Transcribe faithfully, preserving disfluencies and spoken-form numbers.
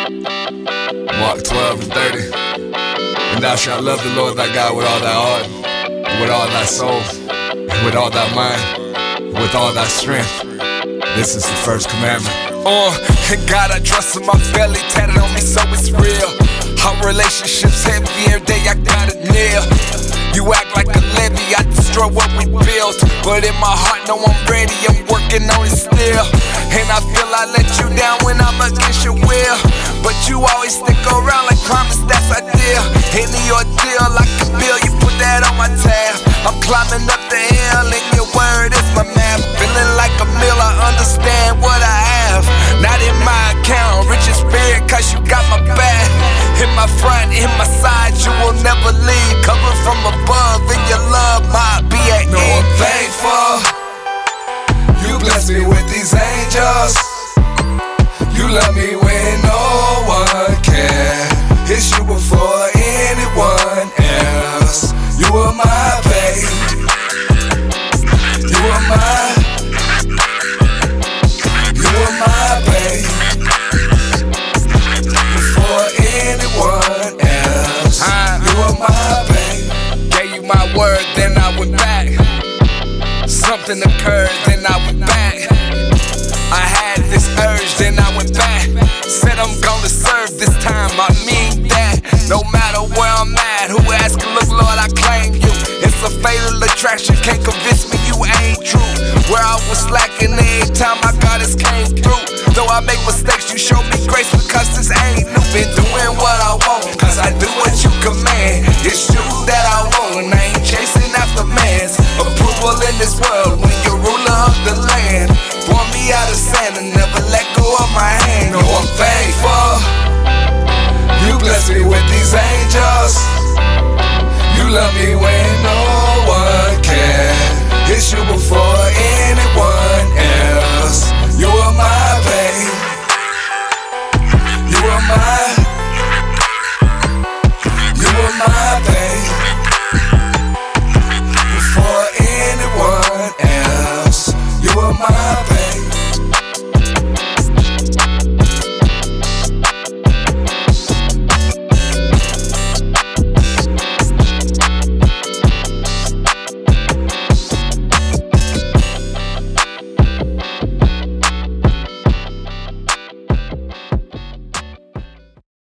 Mark twelve and thirty. And thou shalt love the Lord thy God with all thy heart, and with all thy soul, and with all thy mind, and with all thy strength. This is the first commandment. Uh, and God I trust in my belly, tatted on me so it's real. Our relationships heavy, every day I got it nail. You act like a levy, I destroy what we built. But in my heart, no I'm ready, I'm working on it still. And I feel I let you down when I'm against your will. But you always stick around like promise, that's ideal. Any ordeal I can build, you put that on my tab. I'm climbing up the hill and your word is my map. Feeling like a meal, I understand what I have. Not in my account, rich in spirit cause you got my back. In my front, in my side, you will never leave. Covered from above, and your love might be at No, end. I'm thankful. You bless me with these angels. You love me when no one can. It's you before anyone else. You are my babe. You are my. You are my babe. Before anyone else. You are my babe. Gave you my word, then I went back. Something occurred, then I went back. I had this urge, then I went back. Said I'm gonna serve this time, I mean that. No matter where I'm at, who asking, look Lord, I claim you. It's a fatal attraction, can't convince me you ain't true. Where I was slacking every time my goddess came through. Though I make mistakes, you show me grace because this ain't new. Been doing what I want, cause I do what you command. It's you that I want, and I ain't chasing after man's approval in this world when you're ruler of the land. Form me out of sand and never let go of my hand. No, I'm thankful. You bless me with these angels. You love me when